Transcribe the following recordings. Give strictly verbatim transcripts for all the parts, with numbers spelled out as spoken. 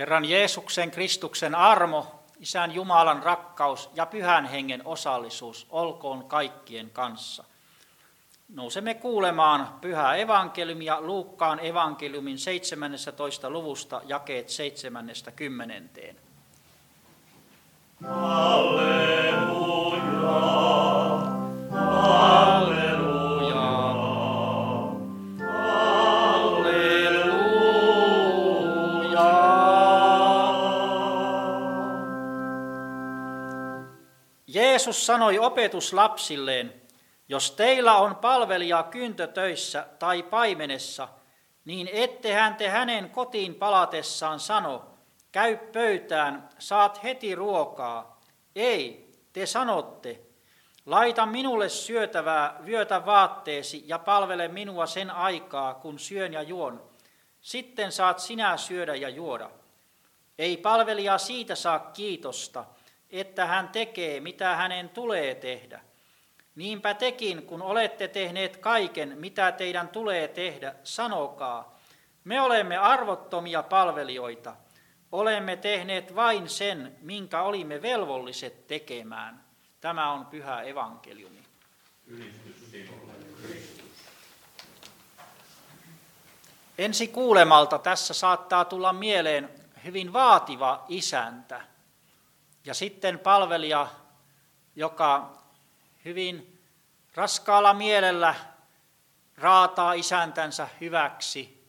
Herran Jeesuksen Kristuksen armo, Isän Jumalan rakkaus ja Pyhän Hengen osallisuus olkoon kaikkien kanssa. Nousemme kuulemaan Pyhää evankeliumia Luukkaan evankeliumin seitsemännestätoista luvusta jakeet seitsemästä kymmenenteen. Halleluja, halleluja, halleluja. Jeesus sanoi opetuslapsilleen, jos teillä on palvelija kyntötöissä tai paimenessa, niin ettehän te hänen kotiin palatessaan sano, käy pöytään, saat heti ruokaa. Ei, te sanotte, laita minulle syötävää, vyötä vaatteesi ja palvele minua sen aikaa, kun syön ja juon. Sitten saat sinä syödä ja juoda. Ei palvelija siitä saa kiitosta, että hän tekee, mitä hänen tulee tehdä. Niinpä tekin, kun olette tehneet kaiken, mitä teidän tulee tehdä, sanokaa, me olemme arvottomia palvelijoita. Olemme tehneet vain sen, minkä olimme velvolliset tekemään. Tämä on Pyhä evankeliumi. Ensi kuulemalta tässä saattaa tulla mieleen hyvin vaativa isäntä. Ja sitten palvelija, joka hyvin raskaalla mielellä raataa isäntänsä hyväksi,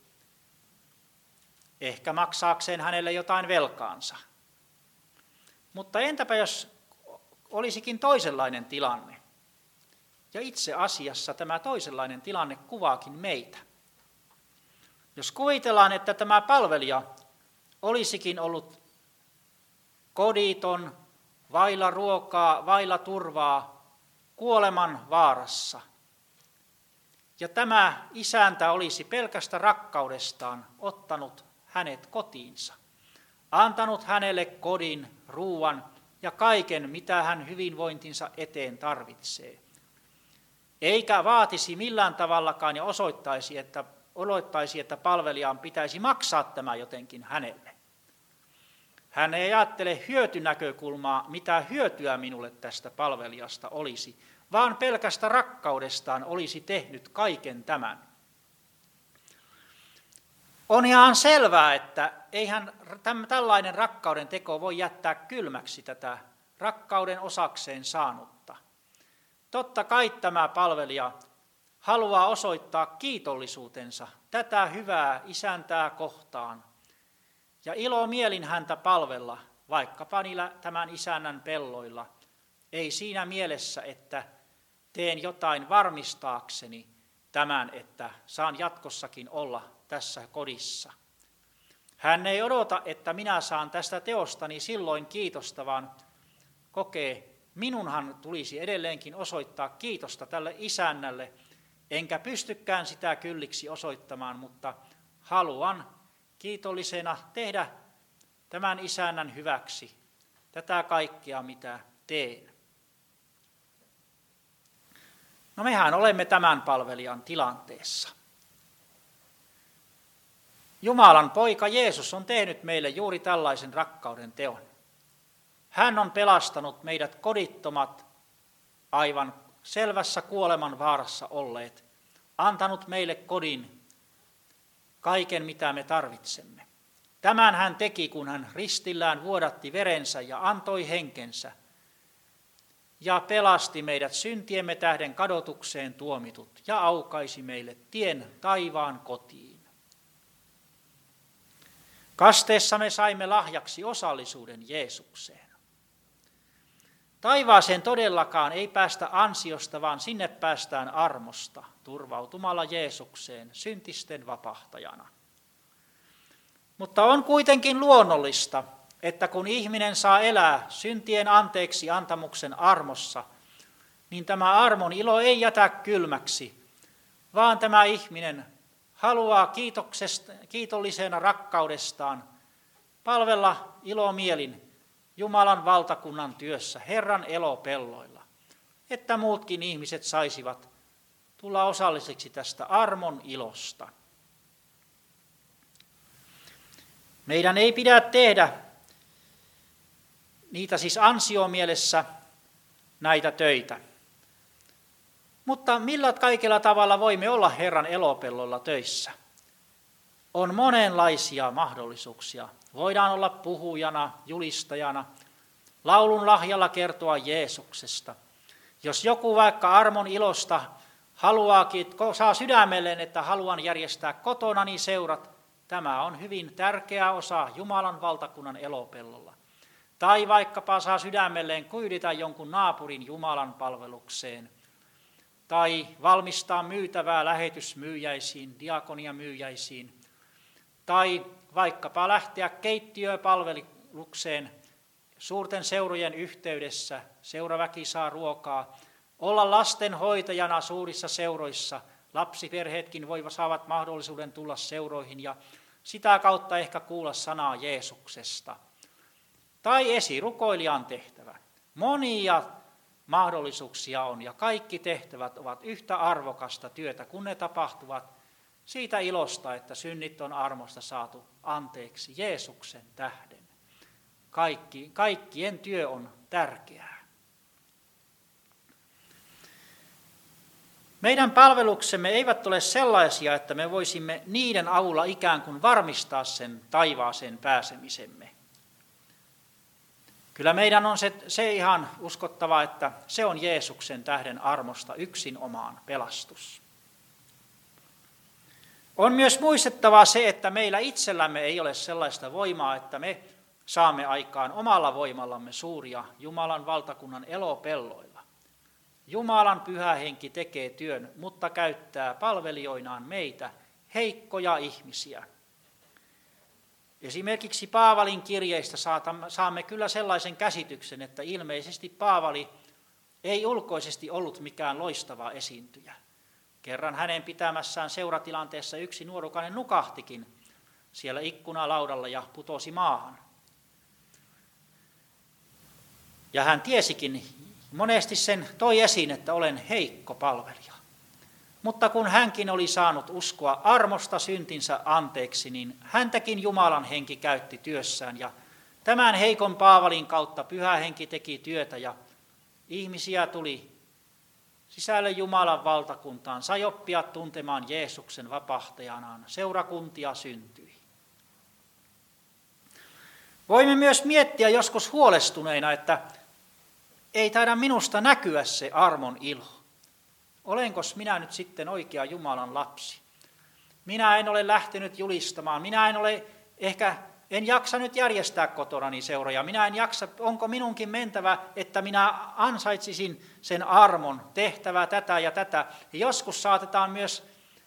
ehkä maksaakseen hänelle jotain velkaansa. Mutta entäpä jos olisikin toisenlainen tilanne? Ja itse asiassa tämä toisenlainen tilanne kuvaakin meitä. Jos kuvitellaan, että tämä palvelija olisikin ollut koditon, vailla ruokaa, vailla turvaa, kuoleman vaarassa. Ja tämä isäntä olisi pelkästä rakkaudestaan ottanut hänet kotiinsa, antanut hänelle kodin, ruuan ja kaiken, mitä hän hyvinvointinsa eteen tarvitsee. Eikä vaatisi millään tavallakaan ja osoittaisi, että, osoittaisi, että palvelijaan pitäisi maksaa tämä jotenkin hänelle. Hän ei ajattele hyötynäkökulmaa, mitä hyötyä minulle tästä palvelijasta olisi, vaan pelkästä rakkaudestaan olisi tehnyt kaiken tämän. On ihan selvää, että eihän tällainen rakkauden teko voi jättää kylmäksi tätä rakkauden osakseen saanutta. Totta kai tämä palvelija haluaa osoittaa kiitollisuutensa tätä hyvää isäntää kohtaan ja ilomielin häntä palvella, vaikkapa niillä tämän isännän pelloilla. Ei siinä mielessä, että teen jotain varmistaakseni tämän, että saan jatkossakin olla tässä kodissa. Hän ei odota, että minä saan tästä teostani silloin kiitosta, vaan kokee, minunhan tulisi edelleenkin osoittaa kiitosta tälle isännälle, enkä pystykään sitä kylliksi osoittamaan, mutta haluan kiitollisena tehdä tämän isännän hyväksi tätä kaikkea, mitä teen. No mehän olemme tämän palvelijan tilanteessa. Jumalan poika Jeesus on tehnyt meille juuri tällaisen rakkauden teon. Hän on pelastanut meidät kodittomat, aivan selvässä kuoleman vaarassa olleet, antanut meille kodin, kaiken mitä me tarvitsemme. Tämän hän teki, kun hän ristillään vuodatti verensä ja antoi henkensä ja pelasti meidät syntiemme tähden kadotukseen tuomitut ja aukaisi meille tien taivaan kotiin. Kasteessa me saimme lahjaksi osallisuuden Jeesukseen. Taivaaseen todellakaan ei päästä ansiosta, vaan sinne päästään armosta, turvautumalla Jeesukseen syntisten vapahtajana. Mutta on kuitenkin luonnollista, että kun ihminen saa elää syntien anteeksi antamuksen armossa, niin tämä armon ilo ei jätä kylmäksi, vaan tämä ihminen haluaa kiitollisena rakkaudestaan palvella ilomielin Jumalan valtakunnan työssä, Herran elopelloilla, että muutkin ihmiset saisivat tulla osallisiksi tästä armon ilosta. Meidän ei pidä tehdä niitä siis ansiomielessä näitä töitä. Mutta millä kaikella tavalla voimme olla Herran elopellolla töissä? On monenlaisia mahdollisuuksia. Voidaan olla puhujana, julistajana, laulun lahjalla kertoa Jeesuksesta. Jos joku vaikka armon ilosta haluaakin, saa sydämelleen, että haluan järjestää kotonani seurat, tämä on hyvin tärkeä osa Jumalan valtakunnan elopellolla. Tai vaikkapa saa sydämelleen kyyditä jonkun naapurin Jumalan palvelukseen. Tai valmistaa myytävää lähetysmyyjäisiin, diakoniamyyjäisiin. Tai vaikkapa lähteä keittiöpalvelukseen suurten seurojen yhteydessä, seuraväki saa ruokaa. Olla lastenhoitajana suurissa seuroissa, lapsiperheetkin voivat saavat mahdollisuuden tulla seuroihin ja sitä kautta ehkä kuulla sanaa Jeesuksesta. Tai esirukoilijan tehtävä. Monia mahdollisuuksia on ja kaikki tehtävät ovat yhtä arvokasta työtä, kun ne tapahtuvat siitä ilosta, että synnit on armosta saatu anteeksi Jeesuksen tähden. Kaikki, kaikkien työ on tärkeää. Meidän palveluksemme eivät ole sellaisia, että me voisimme niiden avulla ikään kuin varmistaa sen taivaaseen pääsemisemme. Kyllä meidän on se, se ihan uskottava, että se on Jeesuksen tähden armosta yksin omaan pelastus. On myös muistettava se, että meillä itsellämme ei ole sellaista voimaa, että me saamme aikaan omalla voimallamme suuria Jumalan valtakunnan elopelloilla. Jumalan pyhä henki tekee työn, mutta käyttää palvelijoinaan meitä, heikkoja ihmisiä. Esimerkiksi Paavalin kirjeistä saamme kyllä sellaisen käsityksen, että ilmeisesti Paavali ei ulkoisesti ollut mikään loistava esiintyjä. Kerran hänen pitämässään seuratilanteessa yksi nuorukainen nukahtikin siellä ikkunalaudalla ja putosi maahan. Ja hän tiesikin, monesti sen toi esiin, että olen heikko palvelija. Mutta kun hänkin oli saanut uskoa armosta syntinsä anteeksi, niin häntäkin Jumalan henki käytti työssään. Ja tämän heikon Paavalin kautta pyhä henki teki työtä ja ihmisiä tuli sisälle Jumalan valtakuntaan. Sai oppia tuntemaan Jeesuksen vapahtajanaan. Seurakuntia syntyi. Voimme myös miettiä joskus huolestuneina, että ei taida minusta näkyä se armon ilo. Olenkos minä nyt sitten oikea Jumalan lapsi? Minä en ole lähtenyt julistamaan. Minä en ole ehkä, en jaksa nyt järjestää kotonani seuroja. Minä en jaksa, onko minunkin mentävä, että minä ansaitsisin sen armon, tehtävä tätä ja tätä. Ja joskus saatetaan myös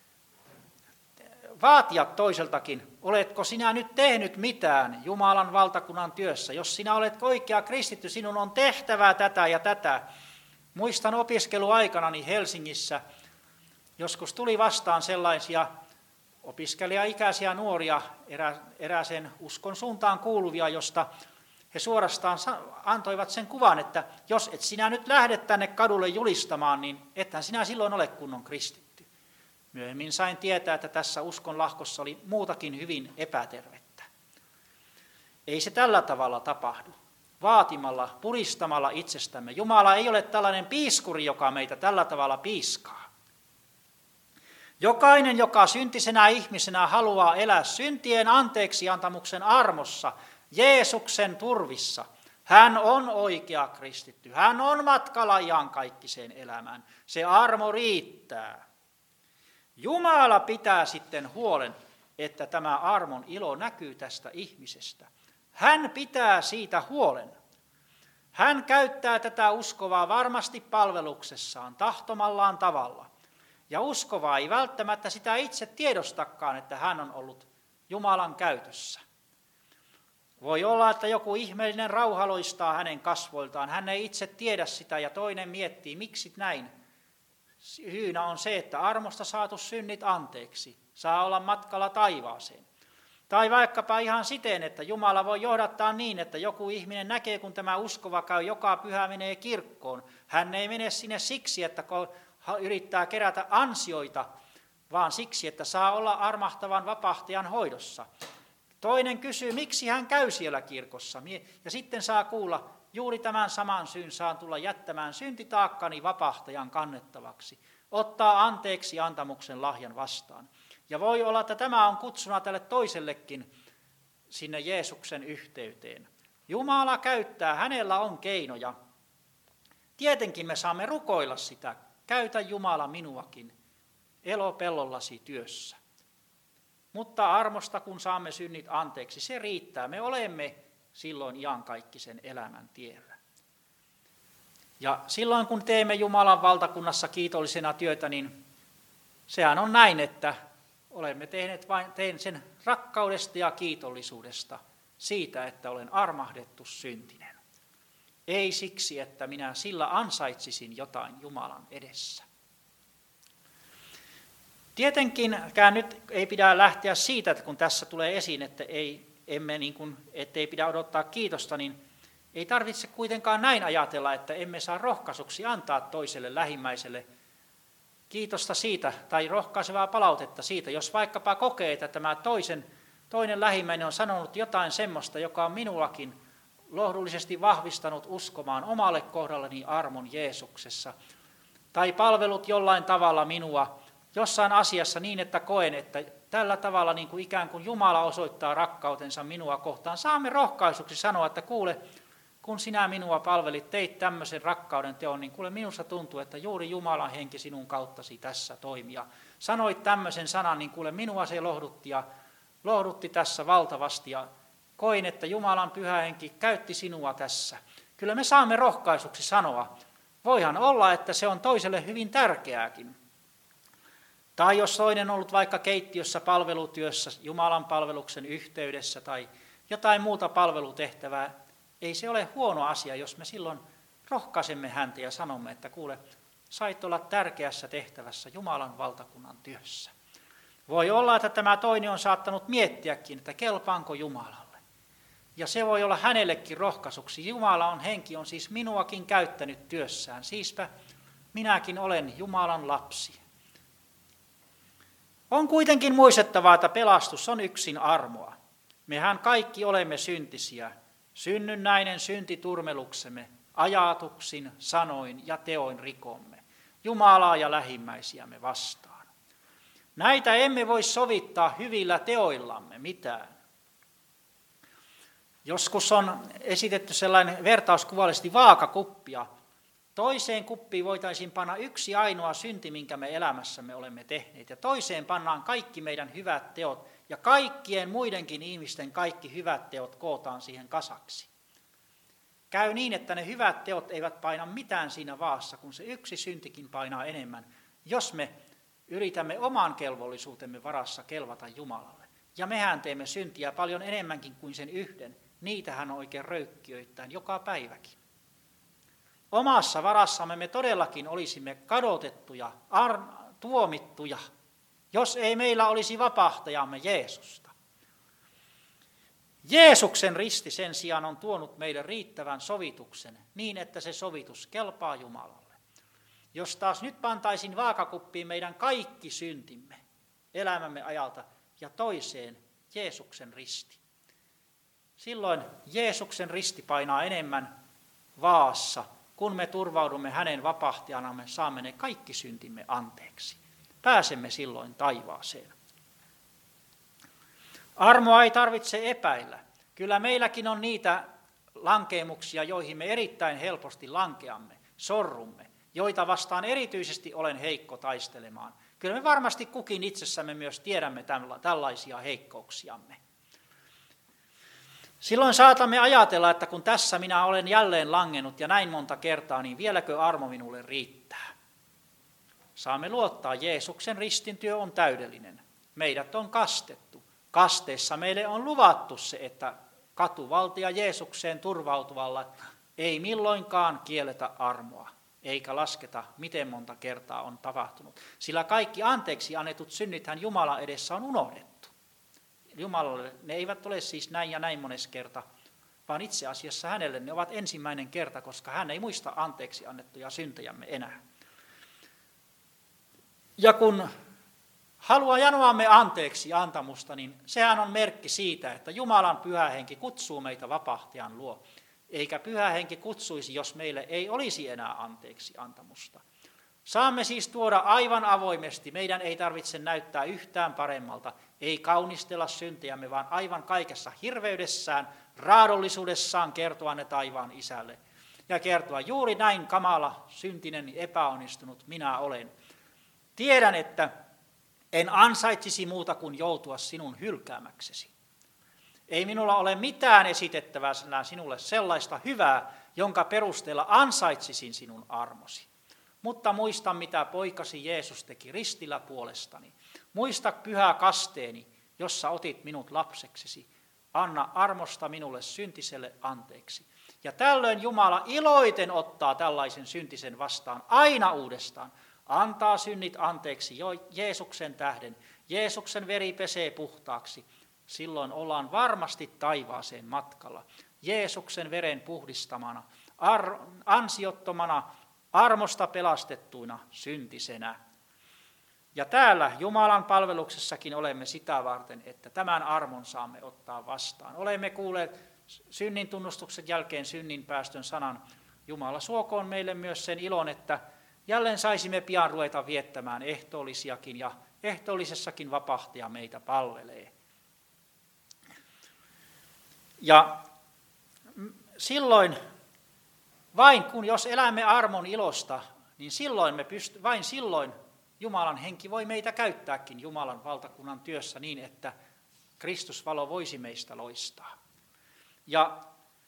vaatia toiseltakin, oletko sinä nyt tehnyt mitään Jumalan valtakunnan työssä? Jos sinä olet oikea kristitty, sinun on tehtävää tätä ja tätä. Muistan opiskeluaikanani Helsingissä, joskus tuli vastaan sellaisia opiskelijaikäisiä nuoria, erä, erääseen uskon suuntaan kuuluvia, josta he suorastaan antoivat sen kuvan, että jos et sinä nyt lähde tänne kadulle julistamaan, niin ethän sinä silloin ole kunnon kristitty. Myöhemmin sain tietää, että tässä uskonlahkossa oli muutakin hyvin epätervettä. Ei se tällä tavalla tapahdu. Vaatimalla, puristamalla itsestämme. Jumala ei ole tällainen piiskuri, joka meitä tällä tavalla piiskaa. Jokainen, joka syntisenä ihmisenä haluaa elää syntien anteeksiantamuksen armossa, Jeesuksen turvissa, hän on oikea kristitty. Hän on matkalla iankaikkiseen elämään. Se armo riittää. Jumala pitää sitten huolen, että tämä armon ilo näkyy tästä ihmisestä. Hän pitää siitä huolen. Hän käyttää tätä uskovaa varmasti palveluksessaan, tahtomallaan tavalla. Ja uskovaa ei välttämättä sitä itse tiedostakaan, että hän on ollut Jumalan käytössä. Voi olla, että joku ihmeellinen rauha loistaa hänen kasvoiltaan. Hän ei itse tiedä sitä ja toinen miettii, miksi näin. Syynä on se, että armosta saatu synnit anteeksi, saa olla matkalla taivaaseen. Tai vaikkapa ihan siten, että Jumala voi johdattaa niin, että joku ihminen näkee, kun tämä uskova käy joka pyhä menee kirkkoon. Hän ei mene sinne siksi, että yrittää kerätä ansioita, vaan siksi, että saa olla armahtavan vapahtajan hoidossa. Toinen kysyy, miksi hän käy siellä kirkossa. Ja sitten saa kuulla, juuri tämän saman syyn saan tulla jättämään syntitaakkani vapahtajan kannettavaksi. Ottaa anteeksi antamuksen lahjan vastaan. Ja voi olla, että tämä on kutsuna tälle toisellekin sinne Jeesuksen yhteyteen. Jumala käyttää, hänellä on keinoja. Tietenkin me saamme rukoilla sitä. Käytä Jumala minuakin elopellollasi työssä. Mutta armosta, kun saamme synnit anteeksi, se riittää. Me olemme silloin iankaikkisen elämän tiellä. Ja silloin, kun teemme Jumalan valtakunnassa kiitollisena työtä, niin sehän on näin, että olemme tehneet vain teen sen rakkaudesta ja kiitollisuudesta siitä, että olen armahdettu syntinen. Ei siksi, että minä sillä ansaitsisin jotain Jumalan edessä. Tietenkään nyt ei pidä lähteä siitä, että kun tässä tulee esiin, että ei, emme niin kuin, ettei pidä odottaa kiitosta, niin ei tarvitse kuitenkaan näin ajatella, että emme saa rohkaisuksi antaa toiselle lähimmäiselle kiitosta siitä tai rohkaisevaa palautetta siitä, jos vaikkapa kokee, että tämä toisen, toinen lähimmäinen on sanonut jotain semmoista, joka on minullakin lohdullisesti vahvistanut uskomaan omalle kohdallani armon Jeesuksessa, tai palvelut jollain tavalla minua jossain asiassa niin, että koen, että tällä tavalla niin kuin ikään kuin Jumala osoittaa rakkautensa minua kohtaan. Saamme rohkaisuksi sanoa, että kuule, kun sinä minua palvelit, teit tämmöisen rakkauden teon, niin kuule minusta tuntuu, että juuri Jumalan henki sinun kauttasi tässä toimia. Sanoit tämmöisen sanan, niin kuule minua se lohdutti ja lohdutti tässä valtavasti ja koin, että Jumalan pyhä henki käytti sinua tässä. Kyllä me saamme rohkaisuksi sanoa. Voihan olla, että se on toiselle hyvin tärkeääkin. Tai jos toinen on ollut vaikka keittiössä palvelutyössä, Jumalan palveluksen yhteydessä tai jotain muuta palvelutehtävää, ei se ole huono asia, jos me silloin rohkaisemme häntä ja sanomme, että kuule, sait olla tärkeässä tehtävässä Jumalan valtakunnan työssä. Voi olla, että tämä toinen on saattanut miettiäkin, että kelpaanko Jumalalle. Ja se voi olla hänellekin rohkaisuksi. Jumala on henki, on siis minuakin käyttänyt työssään. Siispä minäkin olen Jumalan lapsi. On kuitenkin muistettava, että pelastus on yksin armoa. Mehän kaikki olemme syntisiä. Synnynnäinen syntiturmeluksemme, ajatuksin, sanoin ja teoin rikomme, Jumalaa ja lähimmäisiämme vastaan. Näitä emme voi sovittaa hyvillä teoillamme mitään. Joskus on esitetty sellainen vertauskuvallisesti vaakakuppia. Toiseen kuppiin voitaisiin panna yksi ainoa synti, minkä me elämässämme olemme tehneet, ja toiseen pannaan kaikki meidän hyvät teot, ja kaikkien muidenkin ihmisten kaikki hyvät teot kootaan siihen kasaksi. Käy niin, että ne hyvät teot eivät paina mitään siinä vaassa, kun se yksi syntikin painaa enemmän, jos me yritämme oman kelvollisuutemme varassa kelvata Jumalalle. Ja mehän teemme syntiä paljon enemmänkin kuin sen yhden. Niitähän on oikein röykkiöittäin joka päiväkin. Omassa varassamme me todellakin olisimme kadotettuja, ar- tuomittuja, jos ei meillä olisi vapahtajamme Jeesusta. Jeesuksen risti sen sijaan on tuonut meille riittävän sovituksen niin, että se sovitus kelpaa Jumalalle. Jos taas nyt pantaisin vaakakuppiin meidän kaikki syntimme elämämme ajalta ja toiseen Jeesuksen risti. Silloin Jeesuksen risti painaa enemmän vaassa, kun me turvaudumme hänen vapahtajanamme, saamme ne kaikki syntimme anteeksi. Pääsemme silloin taivaaseen. Armoa ei tarvitse epäillä. Kyllä meilläkin on niitä lankeemuksia, joihin me erittäin helposti lankeamme, sorrumme, joita vastaan erityisesti olen heikko taistelemaan. Kyllä me varmasti kukin itsessämme myös tiedämme tällaisia heikkouksiamme. Silloin saatamme ajatella, että kun tässä minä olen jälleen langennut ja näin monta kertaa, niin vieläkö armo minulle riittää? Saamme luottaa, Jeesuksen ristin työ on täydellinen. Meidät on kastettu. Kasteessa meille on luvattu se, että katuvaltia Jeesukseen turvautuvalla ei milloinkaan kielletä armoa, eikä lasketa, miten monta kertaa on tapahtunut. Sillä kaikki anteeksi annetut synnithän Jumalan edessä on unohdettu. Jumalalle ne eivät ole siis näin ja näin mones kerta, vaan itse asiassa hänelle ne ovat ensimmäinen kerta, koska hän ei muista anteeksi annettuja syntejämme enää. Ja kun halua janoamme anteeksi antamusta, niin sehän on merkki siitä, että Jumalan pyhä henki kutsuu meitä vapahtajan luo. Eikä pyhä henki kutsuisi, jos meille ei olisi enää anteeksi antamusta. Saamme siis tuoda aivan avoimesti, meidän ei tarvitse näyttää yhtään paremmalta, ei kaunistella syntejämme, vaan aivan kaikessa hirveydessään, raadollisuudessaan kertoa ne taivaan isälle. Ja kertoa, juuri näin kamala, syntinen, epäonnistunut minä olen. Tiedän, että en ansaitsisi muuta kuin joutua sinun hylkäämäksesi. Ei minulla ole mitään esitettävää sinulle sellaista hyvää, jonka perusteella ansaitsisin sinun armosi. Mutta muista, mitä poikasi Jeesus teki ristillä puolestani. Muista pyhää kasteeni, jossa otit minut lapseksesi. Anna armosta minulle syntiselle anteeksi. Ja tällöin Jumala iloiten ottaa tällaisen syntisen vastaan aina uudestaan. Antaa synnit anteeksi jo Jeesuksen tähden. Jeesuksen veri pesee puhtaaksi. Silloin ollaan varmasti taivaaseen matkalla. Jeesuksen veren puhdistamana, ar- ansiottomana, armosta pelastettuina syntisenä. Ja täällä Jumalan palveluksessakin olemme sitä varten, että tämän armon saamme ottaa vastaan. Olemme kuulleet synnin tunnustuksen jälkeen synnin päästön sanan. Jumala suokoon meille myös sen ilon, että jälleen saisimme pian ruveta viettämään ehtoollisiakin ja ehtoollisessakin vapahtaja meitä palvelee. Ja silloin, vain kun jos elämme armon ilosta, niin silloin me pyst- vain silloin Jumalan henki voi meitä käyttääkin Jumalan valtakunnan työssä niin, että Kristusvalo voisi meistä loistaa. Ja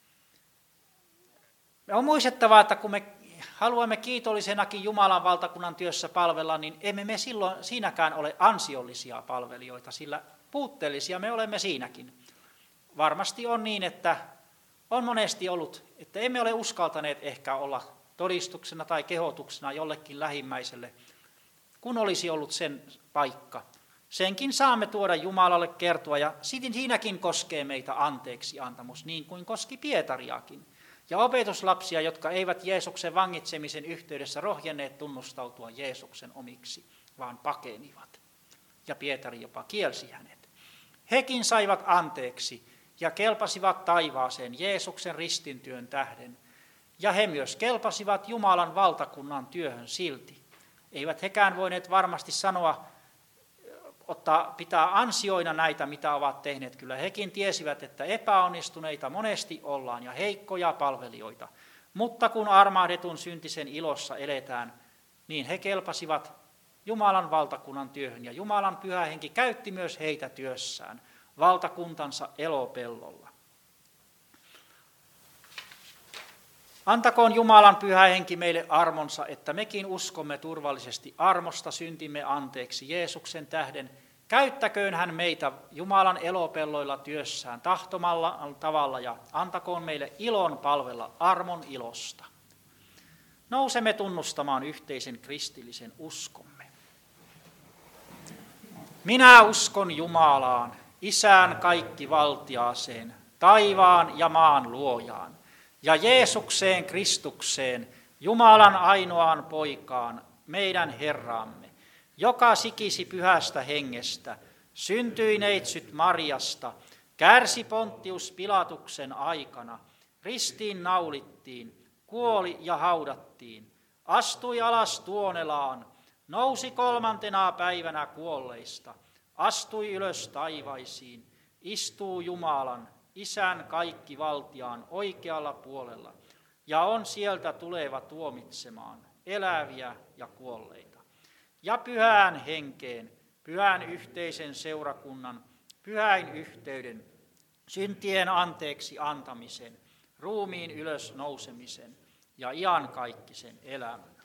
on muistettava, että kun me haluamme kiitollisenakin Jumalan valtakunnan työssä palvella, niin emme me silloin siinäkään ole ansiollisia palvelijoita, sillä puutteellisia me olemme siinäkin. Varmasti on niin, että on monesti ollut, että emme ole uskaltaneet ehkä olla todistuksena tai kehotuksena jollekin lähimmäiselle, kun olisi ollut sen paikka. Senkin saamme tuoda Jumalalle kertoa, ja siinäkin koskee meitä anteeksi antamus, niin kuin koski Pietariakin. Ja opetuslapsia, jotka eivät Jeesuksen vangitsemisen yhteydessä rohjenneet tunnustautua Jeesuksen omiksi, vaan pakenivat. Ja Pietari jopa kielsi hänet. Hekin saivat anteeksi ja kelpasivat taivaaseen Jeesuksen ristintyön tähden. Ja he myös kelpasivat Jumalan valtakunnan työhön silti. Eivät hekään voineet varmasti sanoa, ottaa, pitää ansioina näitä, mitä ovat tehneet. Kyllä hekin tiesivät, että epäonnistuneita monesti ollaan ja heikkoja palvelijoita. Mutta kun armahdetun syntisen ilossa eletään, niin he kelpasivat Jumalan valtakunnan työhön. Ja Jumalan pyhä henki käytti myös heitä työssään valtakuntansa elopellolla. Antakoon Jumalan pyhä henki meille armonsa, että mekin uskomme turvallisesti armosta syntimme anteeksi Jeesuksen tähden. Käyttäköön hän meitä Jumalan elopelloilla työssään tahtomalla tavalla ja antakoon meille ilon palvella armon ilosta. Nousemme tunnustamaan yhteisen kristillisen uskomme. Minä uskon Jumalaan, Isään kaikkivaltiaaseen, taivaan ja maan luojaan, ja Jeesukseen Kristukseen, Jumalan ainoaan poikaan, meidän Herramme, joka sikisi pyhästä hengestä, syntyi neitsyt Mariasta, kärsi Pontius Pilatuksen aikana, ristiin naulittiin, kuoli ja haudattiin, astui alas tuonelaan, nousi kolmantena päivänä kuolleista, astui ylös taivaisiin, istuu Jumalan, Isän kaikkivaltiaan oikealla puolella, ja on sieltä tuleva tuomitsemaan eläviä ja kuolleita. Ja pyhään henkeen, pyhän yhteisen seurakunnan, pyhäin yhteyden, syntien anteeksi antamisen, ruumiin ylös nousemisen ja iankaikkisen elämän.